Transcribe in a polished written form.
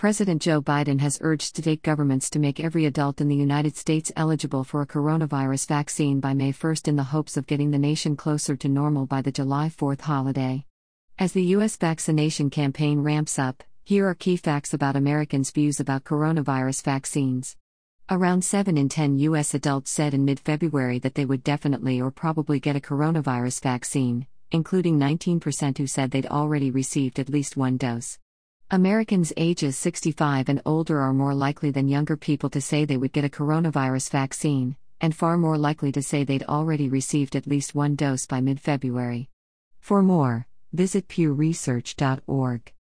President Joe Biden has urged state governments to make every adult in the United States eligible for a coronavirus vaccine by May 1st in the hopes of getting the nation closer to normal by the July 4th holiday. As the U.S. vaccination campaign ramps up, here are key facts about Americans' views about coronavirus vaccines. Around 7 in 10 U.S. adults said in mid-February that they would definitely or probably get a coronavirus vaccine, including 19% who said they'd already received at least one dose. Americans ages 65 and older are more likely than younger people to say they would get a coronavirus vaccine, and far more likely to say they'd already received at least one dose by mid-February. For more, visit pewresearch.org.